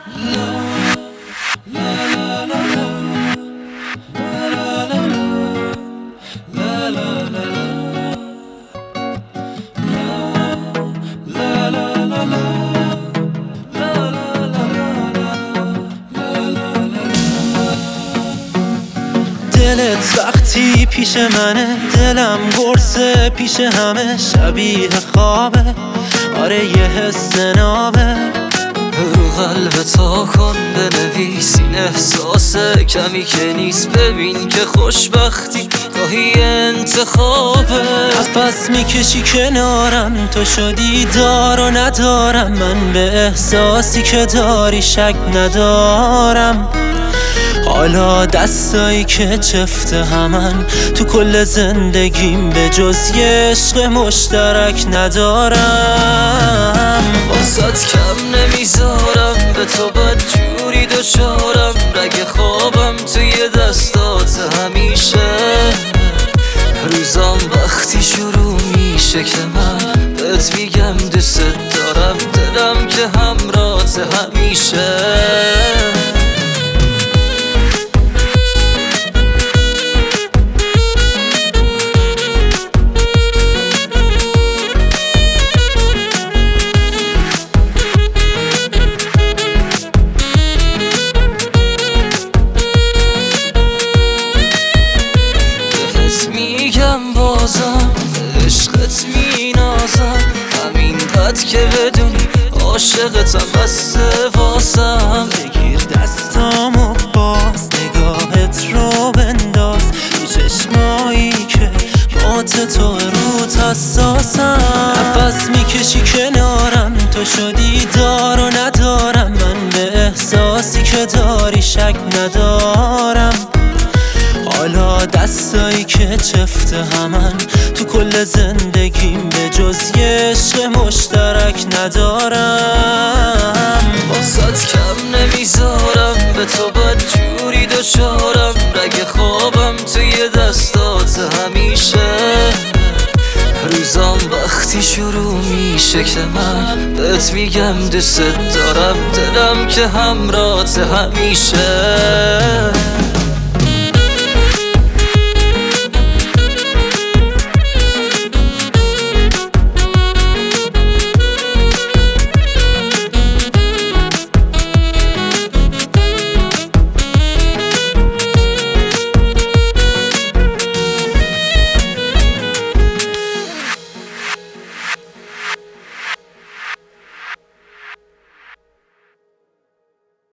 دلت وقتی پیش منه، دلم قرصه پیش همه، شبیه خوابه، آره یه حس نابه. رو قلب تا کن بنویس این احساس کمی که نیست، ببین که خوشبختی گاهی انتخابه. نفس میکشی کنارم، تو شدی دار و ندارم، من به احساسی که داری شک ندارم. حالا دستایی که چفت همن تو کل زندگیم، به جز یه عشق مشترک ندارم. واسات کم نمیذارم، به تو بد جوری دچارم، رگ خوابم توی دستات همیشه. روزام وقتی شروع میشه که من بهت میگم دوست دارم، دلم که همراهت همیشه. میگم بازم عشقت مینازم، همین قد که بدونی عاشقتم بسته واسم. بگیر دستامو باز، نگاهت رو بنداز تو چشمایی که مات تو روت حساسم. نفس میکشی کنارم، تو شدی دار و ندارم، من به احساسی که داری شک ندارم. حالا دستایی که چفت همن تو کل زندگیم، به جز یه عشق مشترک ندارم. واسات کم نمیذارم، به تو بد جوری دچارم، رگ خوابم توی دستات همیشه. روزام وقتی شروع میشه که من بهت میگم دوست دارم، دلم که همراهت همیشه.